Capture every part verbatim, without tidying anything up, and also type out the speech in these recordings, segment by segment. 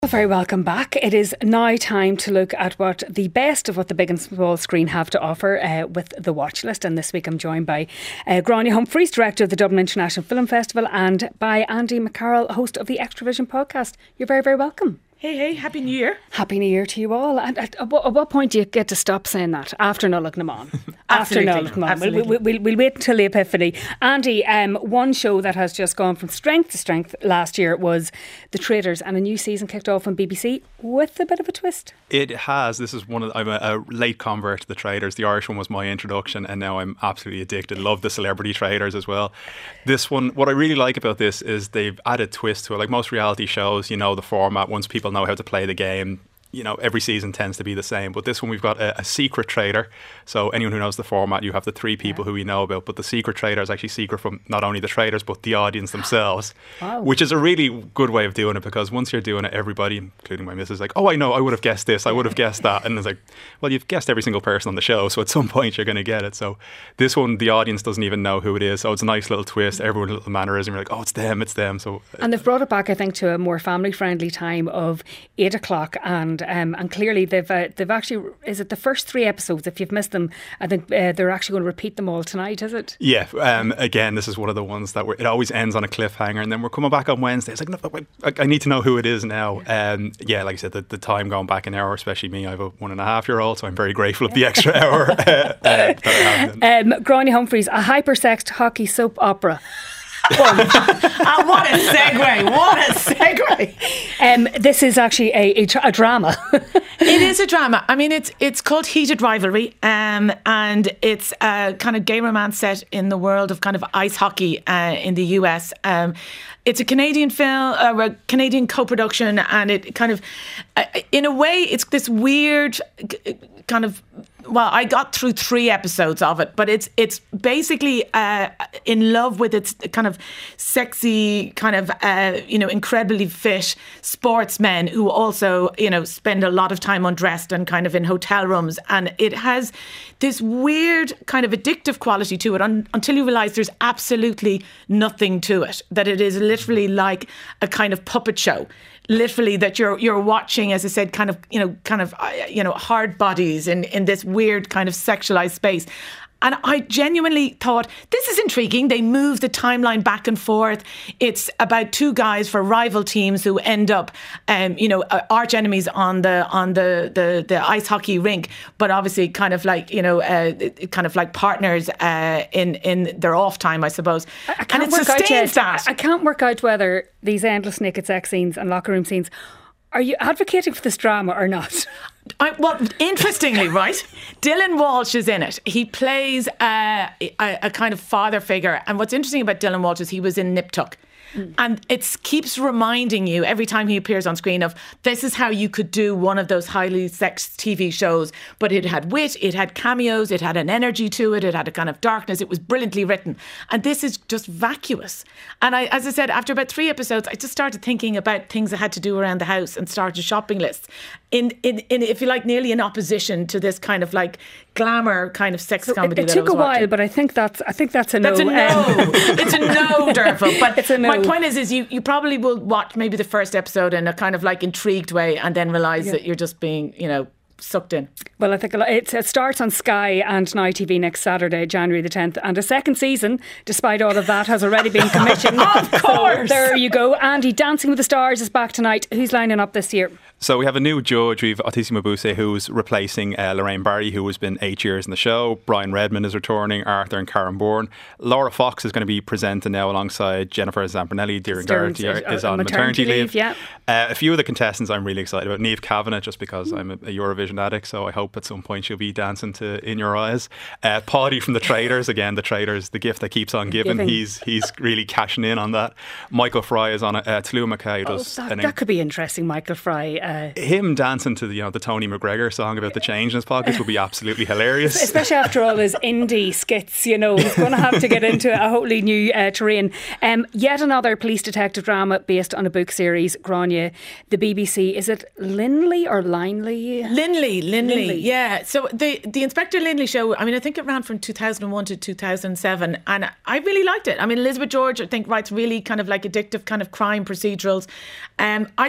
Very welcome back. It is now time to look at what the best of what the big and small screen have to offer uh, with the watch list. And this week I'm joined by uh, Gráinne Humphreys, director of the Dublin International Film Festival, and by Andy McCarroll, host of the Extravision podcast. You're very, very welcome. Hey, hey, Happy New Year. Happy New Year to you all. And at, at, what, at what point do you get to stop saying that? After Nollaig na Mán. After Nollaig na Mán. We'll, we'll, we'll, we'll wait until the epiphany. Andy, um, one show that has just gone from strength to strength last year was The Traitors, and a new season kicked off on B B C with a bit of a twist. It has. This is one of. I'm a, a late convert to The Traitors. The Irish one was my introduction, and now I'm absolutely addicted. Love the celebrity traitors as well. This one, what I really like about this is they've added twist to it. Like most reality shows, you know the format. Once people know how to play the game, you know, every season tends to be the same. But this one, we've got a, a secret traitor. So anyone who knows the format, you have the three people yeah. who we know about. But the secret traitor is actually secret from not only the traitors, but the audience themselves. Wow. Which is a really good way of doing it, because once you're doing it, everybody, including my missus, is like, oh, I know, I would have guessed this, I would have guessed that. And it's like, well, you've guessed every single person on the show, so at some point you're going to get it. So this one, the audience doesn't even know who it is. So it's a nice little twist. Everyone a little mannerism. You're like, oh, it's them, it's them. So And they've brought it back, I think, to a more family-friendly time of eight o'clock. And um, and clearly they've uh, they've actually, is it the first three episodes? If you've missed them, I think uh, they're actually going to repeat them all tonight, is it? Yeah. Um, again, this is one of the ones that we're, it always ends on a cliffhanger, and then we're coming back on Wednesday. It's like, no, I, I need to know who it is now. Um, yeah, like I said, the, the time going back an hour, especially me, I have a one and a half year old, so I'm very grateful of the extra hour. uh, uh, that I have. Um, Gráinne Humphreys, a hypersexed hockey soap opera. Ah, what a segue! What a segue! Um, this is actually a, a, tra- a drama. It is a drama. I mean, it's it's called Heated Rivalry, um, and it's a kind of gay romance set in the world of kind of ice hockey uh, in the U S. Um, it's a Canadian film, uh, a Canadian co-production, and it kind of, uh, in a way, it's this weird kind of. Well, I got through three episodes of it, but it's it's basically uh, in love with its kind of sexy, kind of, uh, you know, incredibly fit sportsmen who also, you know, spend a lot of time undressed and kind of in hotel rooms. And it has this weird kind of addictive quality to it un- until you realise there's absolutely nothing to it, that it is literally like a kind of puppet show. Literally, that you're you're watching, as I said, kind of you know, kind of uh, you know, hard bodies in, in this weird kind of sexualized space. And I genuinely thought, this is intriguing. They move the timeline back and forth. It's about two guys for rival teams who end up, um, you know, arch enemies on the on the, the, the ice hockey rink, but obviously kind of like, you know, uh, kind of like partners uh, in in their off time, I suppose. I, I can't and it work sustains out that. I can't work out whether these endless naked sex scenes and locker room scenes, are you advocating for this drama or not? I, well, interestingly, right, Dylan Walsh is in it. He plays uh, a, a kind of father figure. And what's interesting about Dylan Walsh is he was in Nip Tuck. Mm. And it keeps reminding you every time he appears on screen of this is how you could do one of those highly sexed T V shows. But it had wit, it had cameos, it had an energy to it, it had a kind of darkness. It was brilliantly written. And this is just vacuous. And I, as I said, after about three episodes, I just started thinking about things I had to do around the house and started shopping lists. In, in, in, if you like, nearly in opposition to this kind of like glamour kind of sex so comedy. It, it that took I was a while, watching. but I think that's I think that's a no. That's a no. Um, it's a no, Derval. But it's a no. My point is, is you, you probably will watch maybe the first episode in a kind of like intrigued way, and then realise yeah. that you're just being, you know, sucked in. Well, I think it, it starts on Sky and Now T V next Saturday, January the tenth, and a second season, despite all of that, has already been commissioned. Of course. So there you go. Andy, Dancing with the Stars is back tonight. Who's lining up this year? So we have a new judge. We've Otissi Mabuse, who's replacing uh, Lorraine Barry, who has been eight years in the show. Brian Redmond is returning. Arthur and Karen Bourne. Laura Fox is going to be presenting now alongside Jennifer Zampronelli. Dear Garrity is on maternity, maternity leave. leave. Yeah. Uh, a few of the contestants I'm really excited about. Niamh Kavanagh, just because I'm a, a Eurovision addict, so I hope at some point she'll be dancing to In Your Eyes. Uh, Paddy from The Traitors, again, The Traitors, the gift that keeps on giving. giving. He's he's really cashing in on that. Michael Fry is on it. Uh, Tulu Mackay does. Oh, that, that could be interesting, Michael Fry. Uh, him dancing to the, you know, the Tony McGregor song about the change in his pockets would be absolutely hilarious. Especially after all his indie skits, you know, he's going to have to get into a wholly new uh, terrain. Um, yet another police detective drama based on a book series, Gráinne, the B B C. Is it Linley or Linley? Linley, Linley, Linley. Yeah. So the the Inspector Linley show, I mean, I think it ran from two thousand one to two thousand seven, and I really liked it. I mean, Elizabeth George, I think, writes really kind of like addictive kind of crime procedurals. Um, I just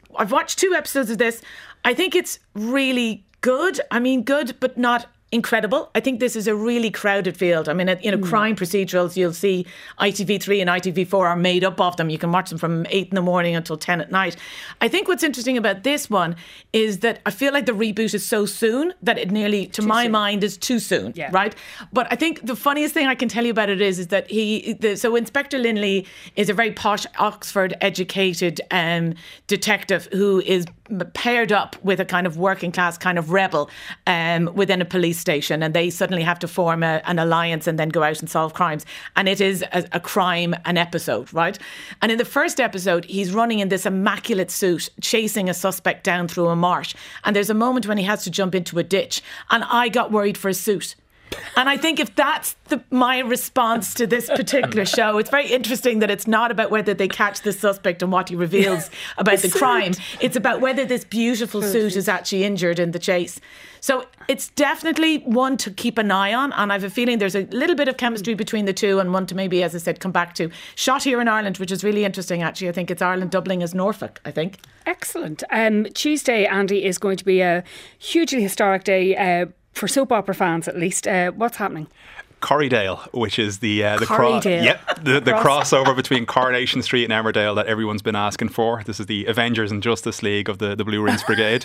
I've watched two episodes of this. I think it's really good. I mean, good, but not incredible. I think this is a really crowded field. I mean, you know, mm. crime procedurals, you'll see I T V three and I T V four are made up of them. You can watch them from eight in the morning until ten at night. I think what's interesting about this one is that I feel like the reboot is so soon that it nearly, to too my soon. mind, is too soon, yeah. right? But I think the funniest thing I can tell you about it is, is that he, the, so Inspector Linley is a very posh, Oxford-educated um, detective who is paired up with a kind of working class kind of rebel um, within a police station, and they suddenly have to form a, an alliance and then go out and solve crimes. And it is a, a crime, an episode, right? And in the first episode, he's running in this immaculate suit, chasing a suspect down through a marsh. And there's a moment when he has to jump into a ditch. And I got worried for his suit. And I think if that's the, my response to this particular show, it's very interesting that it's not about whether they catch the suspect and what he reveals about the crime. It's about whether this beautiful suit is actually injured in the chase. So it's definitely one to keep an eye on. And I have a feeling there's a little bit of chemistry between the two, and one to maybe, as I said, come back to. Shot here in Ireland, which is really interesting, actually. I think it's Ireland doubling as Norfolk, I think. Excellent. Um, Tuesday, Andy, is going to be a hugely historic day uh, for soap opera fans, at least. Uh, what's happening? Corriedale, which is the uh, the, cro- yep, the, the crossover between Coronation Street and Emmerdale that everyone's been asking for. This is the Avengers and Justice League of the, the Blue Rinse Brigade.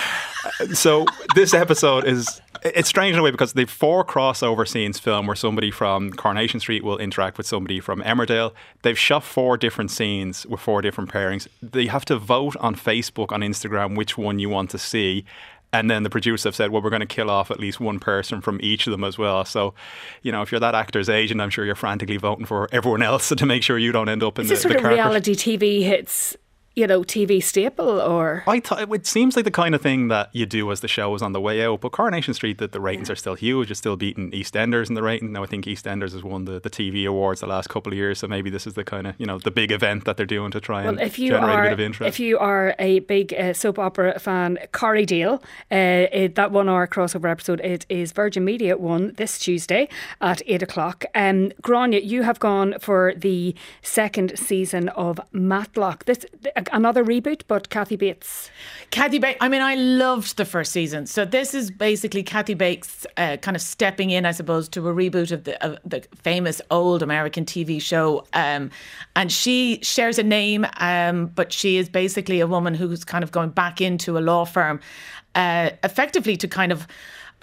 So this episode is, it's strange in a way because they've four crossover scenes filmed where somebody from Coronation Street will interact with somebody from Emmerdale. They've shot four different scenes with four different pairings. They have to vote on Facebook, on Instagram, which one you want to see. And then the producers have said, well, we're going to kill off at least one person from each of them as well. So, you know, if you're that actor's agent, I'm sure you're frantically voting for everyone else to make sure you don't end up in Is the, this sort the of carpet. reality T V hits, you know, T V staple, or? I thought it seems like the kind of thing that you do as the show is on the way out. But Coronation Street, that the ratings yeah. are still huge. It's still beating EastEnders in the rating. Now I think EastEnders has won the, the T V awards the last couple of years. So maybe this is the kind of, you know, the big event that they're doing to try well, and if you generate are, a bit of interest. If you are a big uh, soap opera fan, Corriedale, uh, it, that one hour crossover episode, it is Virgin Media one this Tuesday at eight o'clock. Um, Grania, you have gone for the second season of Matlock. This another reboot, but Kathy Bates. Kathy Bates, I mean, I loved the first season. So this is basically Kathy Bates uh, kind of stepping in, I suppose, to a reboot of the, of the famous old American T V show. Um, and she shares a name, um, but she is basically a woman who's kind of going back into a law firm, uh, effectively to kind of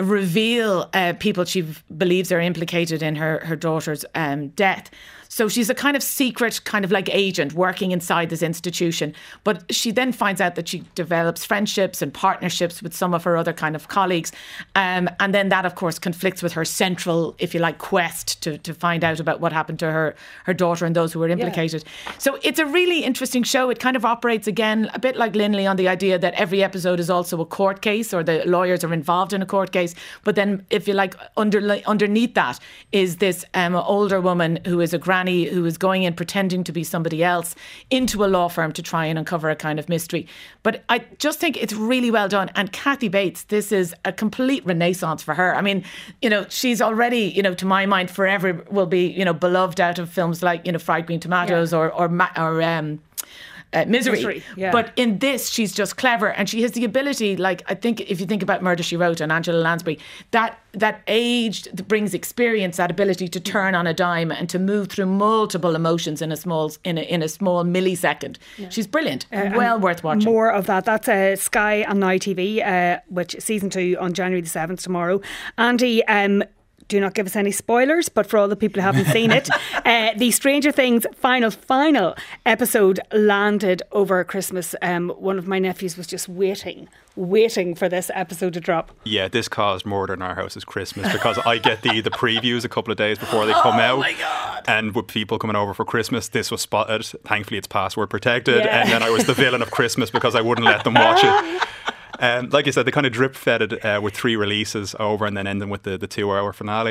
reveal uh, people she believes are implicated in her, her daughter's um, death. So she's a kind of secret, kind of like agent working inside this institution. But she then finds out that she develops friendships and partnerships with some of her other kind of colleagues. Um, and then that, of course, conflicts with her central, if you like, quest to, to find out about what happened to her, her daughter and those who were implicated. Yeah. So it's a really interesting show. It kind of operates, again, a bit like Linley, on the idea that every episode is also a court case, or the lawyers are involved in a court case. But then, if you like, under, underneath that is this um, older woman who is a granny who is going in pretending to be somebody else into a law firm to try and uncover a kind of mystery. But I just think it's really well done. And Kathy Bates, this is a complete renaissance for her. I mean, you know, she's already, you know, to my mind, forever will be, you know, beloved out of films like, you know, Fried Green Tomatoes, yeah. or or, or um, Uh, misery, misery yeah. But in this she's just clever, and she has the ability, like, I think if you think about Murder, She Wrote and Angela Lansbury, that that age that brings experience, that ability to turn on a dime and to move through multiple emotions in a small in a, in a small millisecond. Yeah. She's brilliant, uh, well worth watching. More of that. That's uh, Sky and Now T V, uh, which season two on January the seventh tomorrow. Andy, um, do not give us any spoilers, but for all the people who haven't seen it, uh, the Stranger Things final, final episode landed over Christmas. Um, one of my nephews was just waiting, waiting for this episode to drop. Yeah, this caused murder in our house is Christmas, because I get the, the previews a couple of days before they come oh out. Oh my God. And with people coming over for Christmas, this was spotted. Thankfully, it's password protected. Yeah. And then I was the villain of Christmas because I wouldn't let them watch it. Um, like I said, they kind of drip fed it uh, with three releases over and then ending with the, the two hour finale.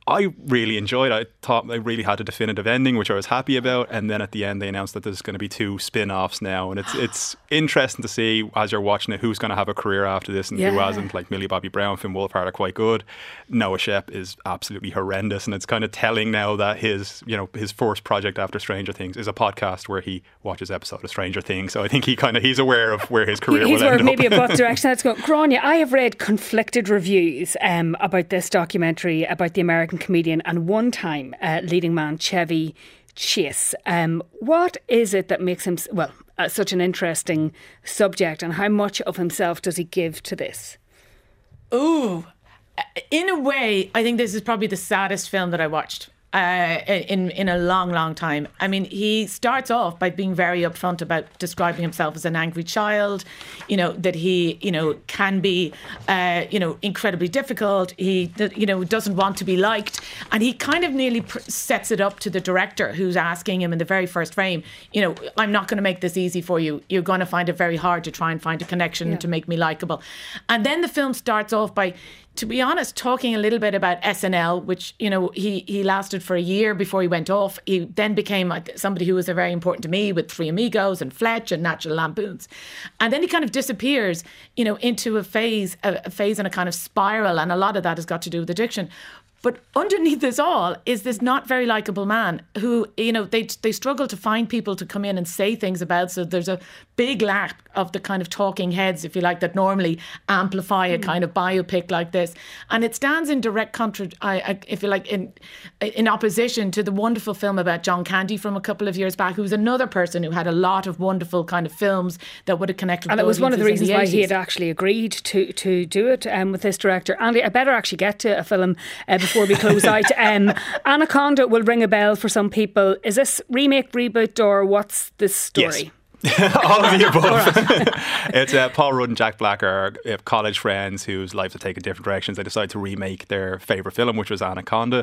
I really enjoyed it. I thought they really had a definitive ending, which I was happy about. And then at the end, they announced that there's going to be two spin-offs now. And it's it's interesting to see, as you're watching it, who's going to have a career after this and yeah. who hasn't. Like Millie Bobby Brown, Finn Wolfhard are quite good. Noah Shep is absolutely horrendous. And it's kind of telling now that his, you know, his first project after Stranger Things is a podcast where he watches episodes of Stranger Things. So I think he kind of, he's aware of where his career he's will end up. Maybe a both direction. Let's go. Gráinne, I have read conflicted reviews um, about this documentary about the American comedian and one time uh, leading man Chevy Chase. Um, what is it that makes him, well, uh, such an interesting subject, and how much of himself does he give to this? Ooh, in a way, I think this is probably the saddest film that I watched. Uh, in in a long, long time. I mean, he starts off by being very upfront about describing himself as an angry child, you know, that he, you know, can be, uh, you know, incredibly difficult. He, you know, doesn't want to be liked. And he kind of nearly pr- sets it up to the director, who's asking him in the very first frame, you know, I'm not going to make this easy for you. You're going to find it very hard to try and find a connection yeah. to make me likable. And then the film starts off by, to be honest, talking a little bit about S N L, which, you know, he, he lasted for a year before he went off. He then became somebody who was very important to me with Three Amigos and Fletch and National Lampoons. And then he kind of disappears, you know, into a phase, a, a phase and a kind of spiral. And a lot of that has got to do with addiction. But underneath this all is this not very likeable man who, you know, they they struggle to find people to come in and say things about. So there's a big lack of the kind of talking heads, if you like, that normally amplify a mm. kind of biopic like this. And it stands in direct contra, I, I, if you like, in in opposition to the wonderful film about John Candy from a couple of years back, who's another person who had a lot of wonderful kind of films that would have connected with and it was one of the reasons the why he had actually agreed to, to do it um, with this director. Andy, I better actually get to a film uh, before Before we close out. Um, Anaconda will ring a bell for some people. Is this remake, reboot, or what's the story? Yes. All of the above. It's uh, Paul Rudd and Jack Black are uh, college friends whose lives have taken different directions. They decided to remake their favourite film, which was Anaconda.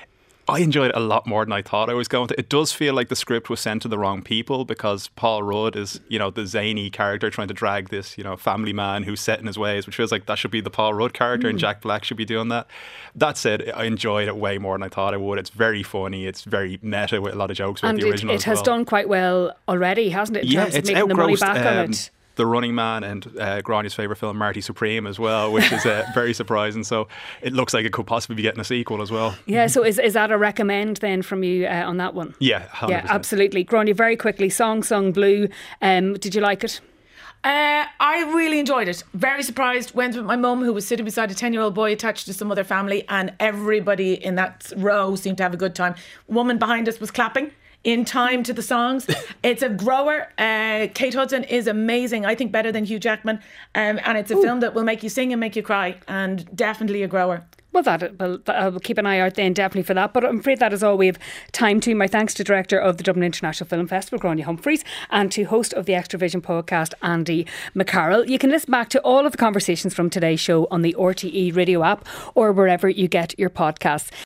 I enjoyed it a lot more than I thought I was going to. It does feel like the script was sent to the wrong people, because Paul Rudd is, you know, the zany character trying to drag this, you know, family man who's set in his ways, which feels like that should be the Paul Rudd character mm. and Jack Black should be doing that. That said, I enjoyed it way more than I thought I would. It's very funny. It's very meta with a lot of jokes about and the original. And it, it has well. done quite well already, hasn't it? In yeah, terms it's of making the money back um, on it. The Running Man and uh, Gráinne's favourite film, Marty Supreme, as well, which is uh, very surprising. So it looks like it could possibly be getting a sequel as well. Yeah, so is is that a recommend then from you uh, on that one? Yeah, one hundred percent. Yeah, absolutely. Gráinne, very quickly, Song Sung Blue. Um, did you like it? Uh, I really enjoyed it. Very surprised. Went with my mum, who was sitting beside a ten-year-old boy attached to some other family, and everybody in that row seemed to have a good time. Woman behind us was clapping in time to the songs. It's a grower. Uh, Kate Hudson is amazing. I think better than Hugh Jackman. Um, and it's a Ooh. film that will make you sing and make you cry, and definitely a grower. Well, that well, I'll keep an eye out then, definitely, for that. But I'm afraid that is all we have time to. My thanks to Director of the Dublin International Film Festival, Gráinne Humphreys, and to host of the Extra Vision podcast, Andy McCarroll. You can listen back to all of the conversations from today's show on the R T E radio app or wherever you get your podcasts.